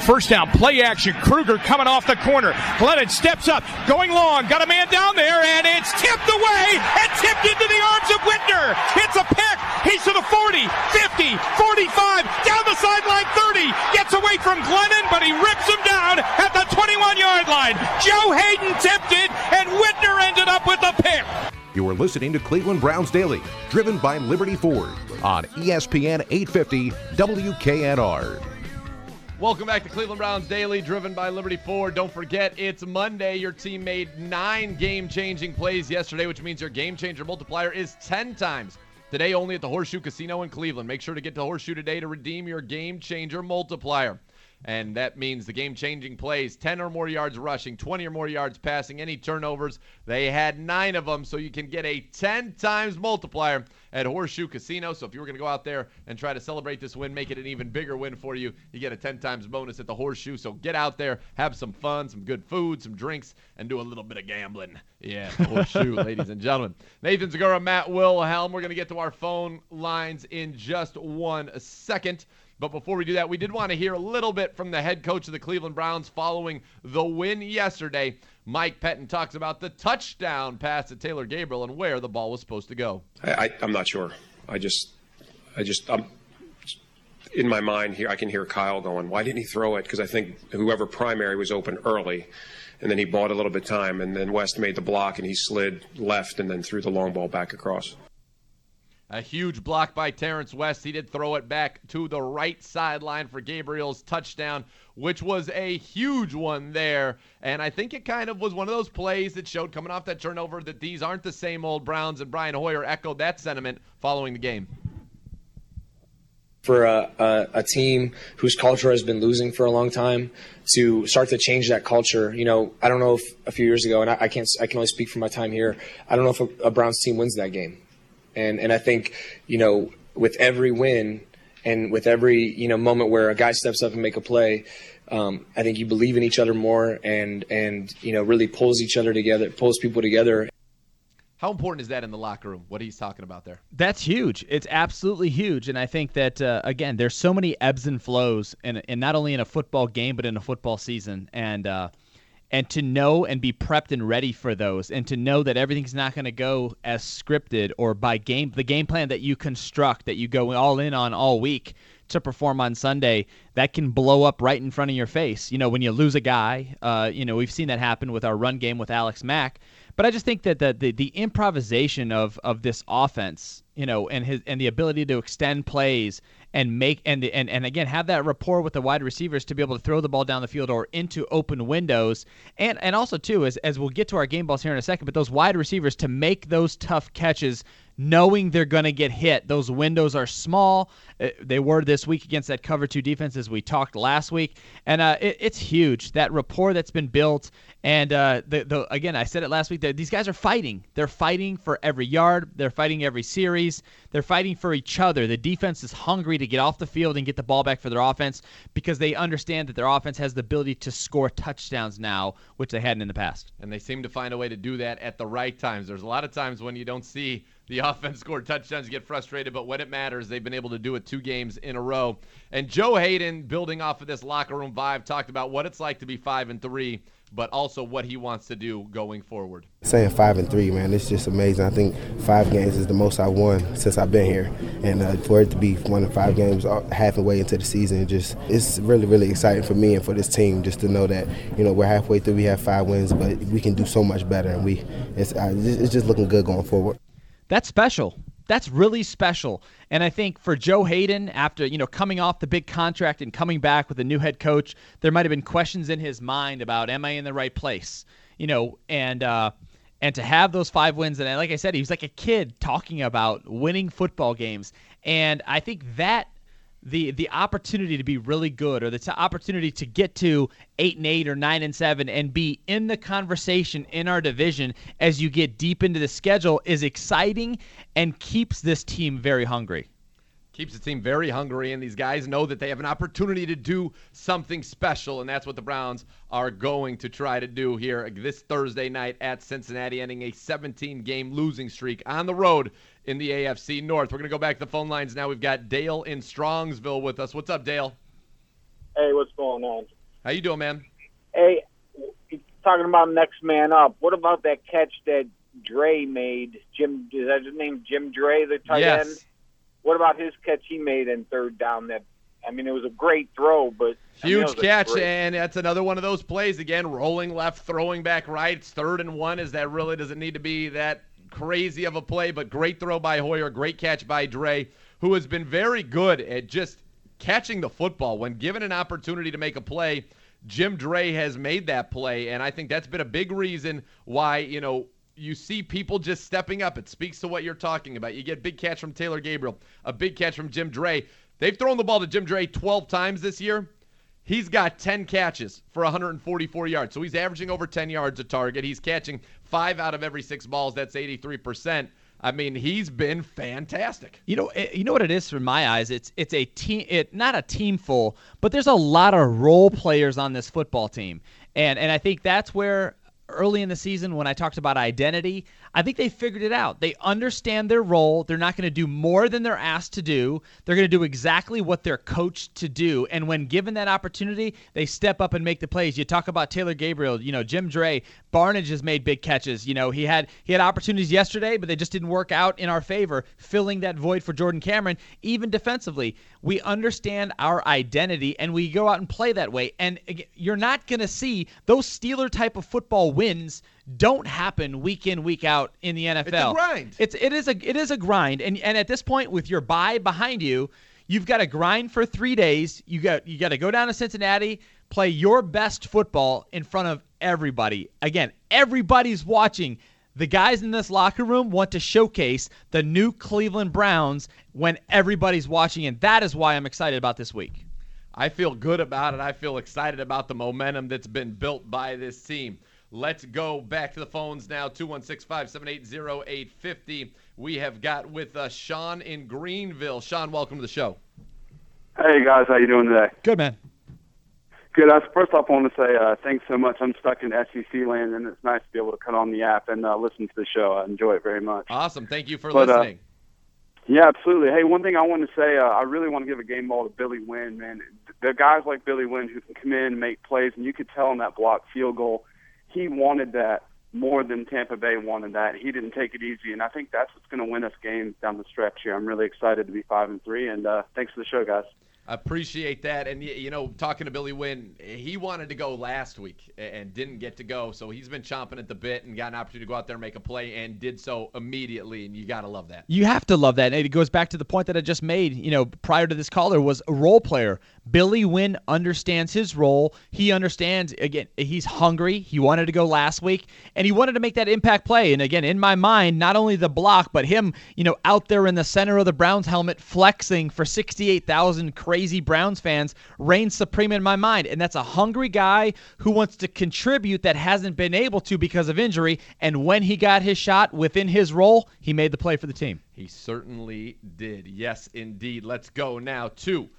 First down, play action. Kruger coming off the corner. Glennon steps up, going long, got a man down there, and it's tipped away and tipped into the arms of Whitner. It's a pick. He's to the 40, 50, 45, down the sideline 30. Gets away from Glennon, but he rips him down at the 21-yard line. Joe Hayden tipped it, and Whitner ended up with the pick. You are listening to Cleveland Browns Daily, driven by Liberty Ford on ESPN 850 WKNR. Welcome back to Cleveland Browns Daily, driven by Liberty Ford. Don't forget, it's Monday. Your team made 9 game-changing plays yesterday, which means your game-changer multiplier is 10 times. Today only at the Horseshoe Casino in Cleveland. Make sure to get to Horseshoe today to redeem your game-changer multiplier. And that means the game-changing plays, 10 or more yards rushing, 20 or more yards passing, any turnovers. They had 9 of them, so you can get a 10 times multiplier at Horseshoe Casino. So if you were going to go out there and try to celebrate this win, make it an even bigger win for you, you get a 10 times bonus at the Horseshoe. So get out there, have some fun, some good food, some drinks, and do a little bit of gambling. Yeah, the Horseshoe, ladies and gentlemen. Nathan Zegura, Matt Wilhelm. We're going to get to our phone lines in just 1 second. But before we do that, we did want to hear a little bit from the head coach of the Cleveland Browns following the win yesterday. Mike Pettine talks about the touchdown pass to Taylor Gabriel and where the ball was supposed to go. I'm not sure. I'm in my mind here, I can hear Kyle going, why didn't he throw it? Because I think whoever primary was open early, and then he bought a little bit of time, and then West made the block, and he slid left and then threw the long ball back across. A huge block by Terrence West. He did throw it back to the right sideline for Gabriel's touchdown, which was a huge one there. And I think it kind of was one of those plays that showed coming off that turnover that these aren't the same old Browns, and Brian Hoyer echoed that sentiment following the game. For a team whose culture has been losing for a long time to start to change that culture, I don't know if a few years ago, and I can only speak for my time here, I don't know if a Browns team wins that game. And I think, with every win and with every, moment where a guy steps up and make a play, I think you believe in each other more and really pulls people together. How important is that in the locker room, what he's talking about there? That's huge. It's absolutely huge. And I think that, again, there's so many ebbs and flows, and not only in a football game, but in a football season. And to know and be prepped and ready for those, and to know that everything's not going to go as scripted or by the game plan that you construct, that you go all in on all week to perform on Sunday, that can blow up right in front of your face. When you lose a guy, we've seen that happen with our run game with Alex Mack. But I just think that the improvisation of this offense, and the ability to extend plays and make and again have that rapport with the wide receivers to be able to throw the ball down the field or into open windows, and also too, as we'll get to our game balls here in a second, but those wide receivers to make those tough catches, knowing they're going to get hit. Those windows are small. They were this week against that cover 2 defense, as we talked last week, and it's huge, that rapport that's been built. And again, I said it last week, these guys are fighting. They're fighting for every yard. They're fighting every series. They're fighting for each other. The defense is hungry to get off the field and get the ball back for their offense because they understand that their offense has the ability to score touchdowns now, which they hadn't in the past. And they seem to find a way to do that at the right times. There's a lot of times when you don't see the offense score touchdowns, you get frustrated, but when it matters, they've been able to do it 2 games in a row. And Joe Hayden, building off of this locker room vibe, talked about what it's like to be 5-3, but also what he wants to do going forward. Saying 5-3, man, it's just amazing. I think 5 games is the most I've won since I've been here. And for it to be 1 of 5 games halfway into the season, it's really, really exciting for me and for this team just to know that, we're halfway through, we have 5 wins, but we can do so much better. And it's just looking good going forward. That's special. That's really special. And I think for Joe Hayden, after coming off the big contract and coming back with a new head coach, there might have been questions in his mind about, am I in the right place? And to have those 5 wins, and like I said, he was like a kid talking about winning football games. And I think that the opportunity to be really good, or the opportunity to get to 8-8 or 9-7 and be in the conversation in our division as you get deep into the schedule is exciting and keeps this team very hungry. Keeps the team very hungry, and these guys know that they have an opportunity to do something special, and that's what the Browns are going to try to do here this Thursday night at Cincinnati, ending a 17-game losing streak on the road in the AFC North. We're going to go back to the phone lines now. We've got Dale in Strongsville with us. What's up, Dale? Hey, what's going on? How you doing, man? Hey, talking about next man up. What about that catch that Dre made? Jim, is that his name? Jim Dre, the tight end? What about his catch he made in third down? It was a great throw, but huge catch, and that's another one of those plays. Again, rolling left, throwing back right. It's 3rd and 1. Is that really doesn't need to be that crazy of a play, but great throw by Hoyer, great catch by Dre, who has been very good at just catching the football. When given an opportunity to make a play, Jim Dre has made that play, and I think that's been a big reason why, you see people just stepping up. It speaks to what you're talking about. You get big catch from Taylor Gabriel, a big catch from Jim Dre. They've thrown the ball to Jim Dre 12 times this year. He's got 10 catches for 144 yards. So he's averaging over 10 yards a target. He's catching 5 out of every 6 balls. That's 83%. He's been fantastic. You know what it is from my eyes? It's a team, not a team full, but there's a lot of role players on this football team. And I think that's where early in the season when I talked about identity, I think they figured it out. They understand their role. They're not going to do more than they're asked to do. They're going to do exactly what they're coached to do. And when given that opportunity, they step up and make the plays. You talk about Taylor Gabriel, Jim Dre, Barnage has made big catches. He had opportunities yesterday, but they just didn't work out in our favor, filling that void for Jordan Cameron. Even defensively, we understand our identity and we go out and play that way. And you're not going to see those Steeler type of football wins don't happen week in, week out in the NFL. It's a grind. It is a grind. And at this point, with your bye behind you, you've got to grind for 3 days. You got to go down to Cincinnati, play your best football in front of everybody. Again, everybody's watching. The guys in this locker room want to showcase the new Cleveland Browns when everybody's watching, and that is why I'm excited about this week. I feel good about it. I feel excited about the momentum that's been built by this team. Let's go back to the phones now, 216-578-0850. We have got with us Sean in Greenville. Sean, welcome to the show. Hey, guys. How you doing today? Good, man. Good. First off, I want to say thanks so much. I'm stuck in SEC land, and it's nice to be able to cut on the app and listen to the show. I enjoy it very much. Awesome. Thank you for listening. Yeah, absolutely. Hey, one thing I want to say, I really want to give a game ball to Billy Wynn, man. The guys like Billy Wynn who can come in and make plays, and you could tell in that blocked field goal, he wanted that more than Tampa Bay wanted that. He didn't take it easy, and I think that's what's going to win us games down the stretch here. I'm really excited to be 5-3, and thanks for the show, guys. Appreciate that. And, talking to Billy Wynn, he wanted to go last week and didn't get to go, so he's been chomping at the bit and got an opportunity to go out there and make a play and did so immediately, and you got to love that. You have to love that. And it goes back to the point that I just made, prior to this caller, was a role player. Billy Wynn understands his role. He understands, again, he's hungry. He wanted to go last week, and he wanted to make that impact play. And, again, in my mind, not only the block, but him, out there in the center of the Browns helmet flexing for 68,000 crazy Browns fans reigns supreme in my mind. And that's a hungry guy who wants to contribute that hasn't been able to because of injury. And when he got his shot within his role, he made the play for the team. He certainly did. Yes, indeed. Let's go now to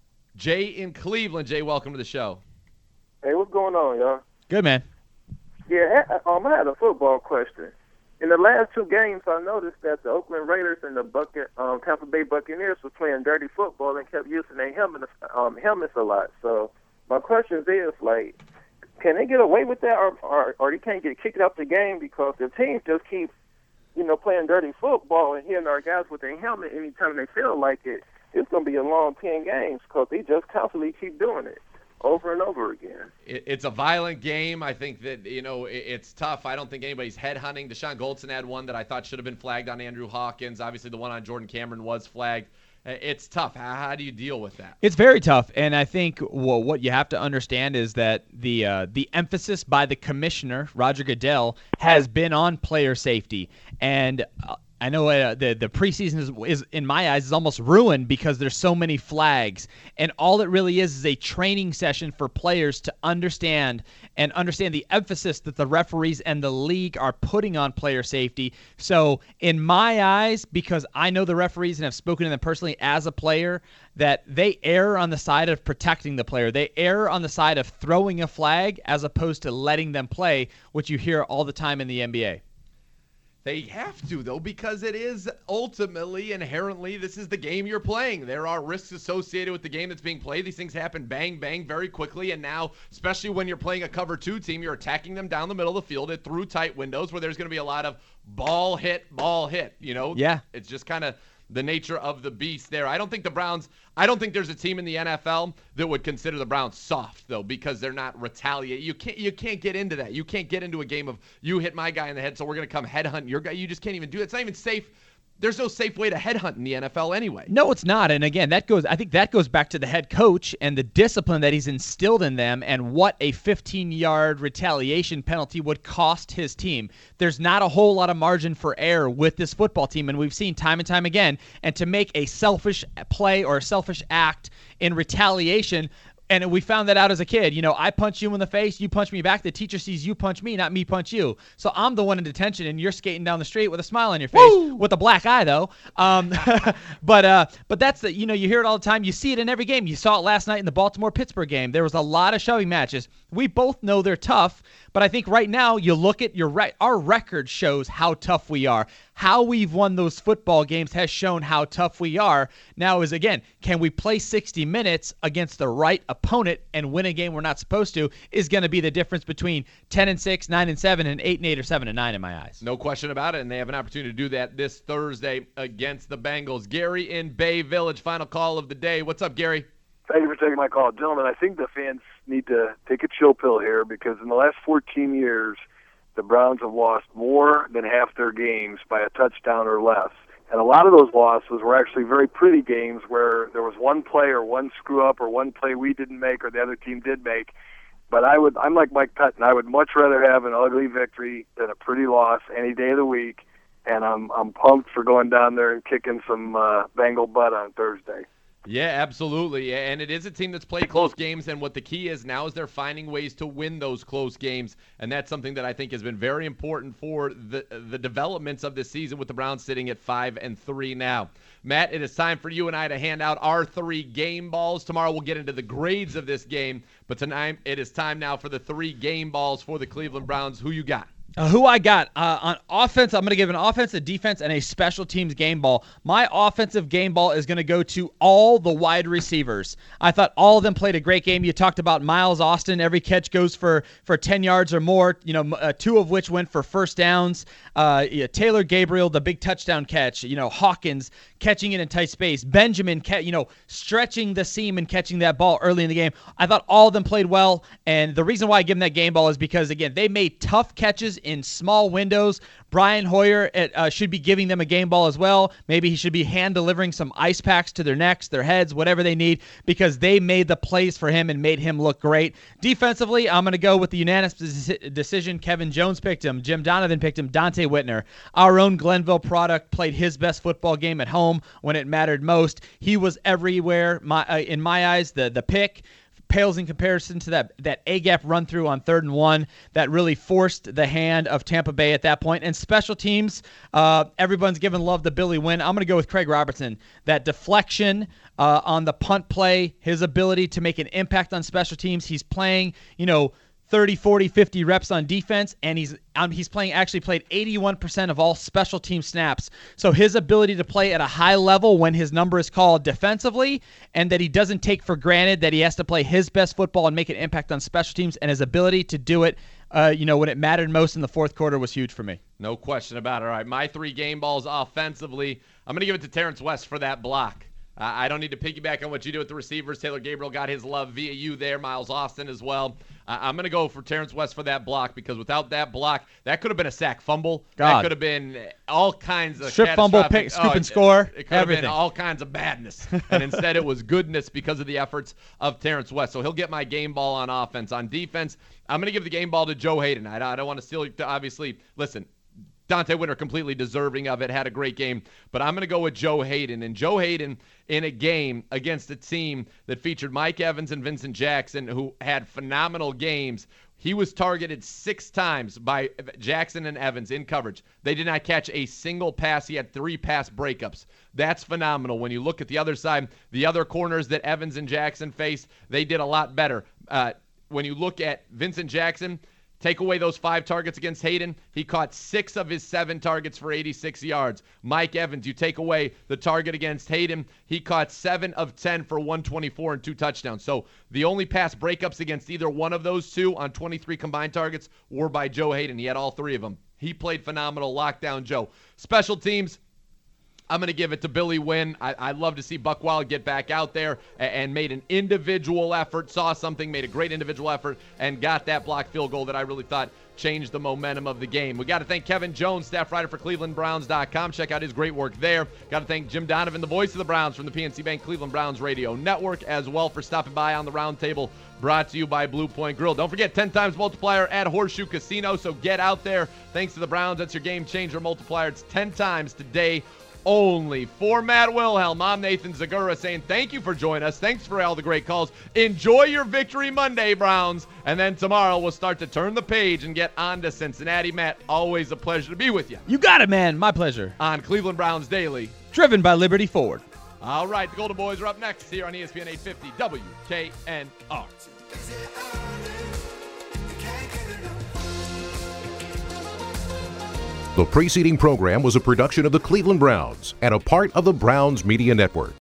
Jay in Cleveland. Jay, welcome to the show. Hey, what's going on, y'all? Good, man. Yeah, I had a football question. In the last 2 games, I noticed that the Oakland Raiders and the Tampa Bay Buccaneers were playing dirty football and kept using their helmets a lot. So my question is, can they get away with that, or they can't get kicked out the game because the teams just keep, playing dirty football and hitting our guys with their helmet anytime they feel like it? It's going to be a long 10 games because they just constantly keep doing it over and over again. It's a violent game. I think that, it's tough. I don't think anybody's headhunting. Deshaun Goldson had one that I thought should have been flagged on Andrew Hawkins. Obviously, the one on Jordan Cameron was flagged. It's tough. How do you deal with that? It's very tough, and I think what you have to understand is that the emphasis by the commissioner, Roger Goodell, has been on player safety. And I know the preseason is in my eyes is almost ruined because there's so many flags, and all it really is a training session for players to understand the emphasis that the referees and the league are putting on player safety. So in my eyes, because I know the referees and have spoken to them personally as a player, that they err on the side of protecting the player. They err on the side of throwing a flag as opposed to letting them play, which you hear all the time in the NBA. They have to, though, because it is ultimately, inherently, this is the game you're playing. There are risks associated with the game that's being played. These things happen bang, bang very quickly. And now, especially when you're playing a cover 2 team, you're attacking them down the middle of the field through tight windows where there's going to be a lot of ball hit, you know? Yeah. It's just kind of the nature of the beast there. I don't think there's a team in the NFL that would consider the Browns soft, though, because they're not retaliating. You can't get into that. You can't get into a game of you hit my guy in the head, so we're going to come headhunt your guy. You just can't even do it. It's not even safe. There's no safe way to headhunt in the NFL anyway. No, it's not. And again, I think that goes back to the head coach and the discipline that he's instilled in them and what a 15-yard retaliation penalty would cost his team. There's not a whole lot of margin for error with this football team, and we've seen time and time again. And to make a selfish play or a selfish act in retaliation, and we found that out as a kid. You know, I punch you in the face, you punch me back. The teacher sees you punch me, not me punch you. So I'm the one in detention, and you're skating down the street with a smile on your face. Woo! With a black eye, though. But that's the, you know, you hear it all the time. You see it in every game. You saw it last night in the Baltimore-Pittsburgh game. There was a lot of shoving matches. We both know they're tough, but I think right now you look at our record shows how tough we are. How we've won those football games has shown how tough we are. Now is, again, can we play 60 minutes against the right opponent and win a game we're not supposed to is going to be the difference between 10-6, 9-7, and 8-8 or 7-9 in my eyes. No question about it, and they have an opportunity to do that this Thursday against the Bengals. Gary in Bay Village, final call of the day. What's up, Gary? Thank you for taking my call. Gentlemen, I think the fans need to take a chill pill here because in the last 14 years, the Browns have lost more than half their games by a touchdown or less. And a lot of those losses were actually very pretty games where there was one play or one screw-up or one play we didn't make or the other team did make. But I'm like Mike Pettin. I would much rather have an ugly victory than a pretty loss any day of the week. And I'm pumped for going down there and kicking some Bengal butt on Thursday. Yeah, absolutely. And it is a team that's played close games, and what the key is now is they're finding ways to win those close games, and that's something that I think has been very important for the developments of this season with the Browns sitting at 5-3 now. Matt, it is time for you and I to hand out our 3 game balls. Tomorrow we'll get into the grades of this game, but tonight it is time now for the 3 game balls for the Cleveland Browns. Who you got? Who I got? On offense, I'm going to give an offensive, defense, and a special teams game ball. My offensive game ball is going to go to all the wide receivers. I thought all of them played a great game. You talked about Miles Austin. Every catch goes for 10 yards or more, 2 of which went for first downs. Taylor Gabriel, the big touchdown catch. Hawkins catching it in tight space. Benjamin, stretching the seam and catching that ball early in the game. I thought all of them played well, and the reason why I give them that game ball is because, again, they made tough catches in small windows. Brian Hoyer should be giving them a game ball as well. Maybe he should be hand-delivering some ice packs to their necks, their heads, whatever they need, because they made the plays for him and made him look great. Defensively, I'm going to go with the unanimous decision. Kevin Jones picked him. Jim Donovan picked him. Dante Whitner. Our own Glenville product played his best football game at home when it mattered most. He was everywhere. In my eyes, the pick pales in comparison to that A-gap run-through on 3rd and 1 that really forced the hand of Tampa Bay at that point. And special teams, everyone's giving love to Billy Wynn. I'm going to go with Craig Robertson. That deflection on the punt play, his ability to make an impact on special teams. He's playing, 30, 40, 50 reps on defense, and he's played 81% of all special team snaps. So his ability to play at a high level when his number is called defensively, and that he doesn't take for granted that he has to play his best football and make an impact on special teams, and his ability to do it when it mattered most in the fourth quarter was huge for me. No question about it. All right, my 3 game balls offensively, I'm going to give it to Terrence West for that block. I don't need to piggyback on what you do with the receivers. Taylor Gabriel got his love via you there. Miles Austin as well. I'm going to go for Terrence West for that block because without that block, that could have been a sack fumble. That could have been all kinds of strip fumble, pick, scoop and score. It could have been all kinds of badness. And instead it was goodness because of the efforts of Terrence West. So he'll get my game ball on offense. On defense, I'm going to give the game ball to Joe Hayden. I don't want to steal, obviously, listen, Dante Whitner completely deserving of it, had a great game. But I'm going to go with Joe Hayden. And Joe Hayden in a game against a team that featured Mike Evans and Vincent Jackson, who had phenomenal games. He was targeted 6 times by Jackson and Evans in coverage. They did not catch a single pass. He had 3 pass breakups. That's phenomenal. When you look at the other side, the other corners that Evans and Jackson faced, they did a lot better. When you look at Vincent Jackson, Take away those 5 targets against Hayden. He caught 6 of his 7 targets for 86 yards. Mike Evans, you take away the target against Hayden. He caught 7 of 10 for 124 and 2 touchdowns. So the only pass breakups against either one of those 2 on 23 combined targets were by Joe Hayden. He had all 3 of them. He played phenomenal. Lockdown Joe. Special teams, I'm going to give it to Billy Wynn. I'd love to see Buckwild get back out there and made an individual effort, saw something, made a great individual effort, and got that blocked field goal that I really thought changed the momentum of the game. We got to thank Kevin Jones, staff writer for ClevelandBrowns.com. Check out his great work there. Got to thank Jim Donovan, the voice of the Browns from the PNC Bank Cleveland Browns Radio Network, as well, for stopping by on the Roundtable, brought to you by Blue Point Grill. Don't forget, 10 times multiplier at Horseshoe Casino, so get out there. Thanks to the Browns. That's your game changer multiplier. It's 10 times today only. For Matt Wilhelm, I'm Nathan Zagura saying thank you for joining us. Thanks for all the great calls. Enjoy your Victory Monday, Browns. And then tomorrow we'll start to turn the page and get on to Cincinnati. Matt, always a pleasure to be with you. You got it, man. My pleasure. On Cleveland Browns Daily. Driven by Liberty Ford. All right, the Golden Boys are up next here on ESPN 850 WKNR. The preceding program was a production of the Cleveland Browns and a part of the Browns Media Network.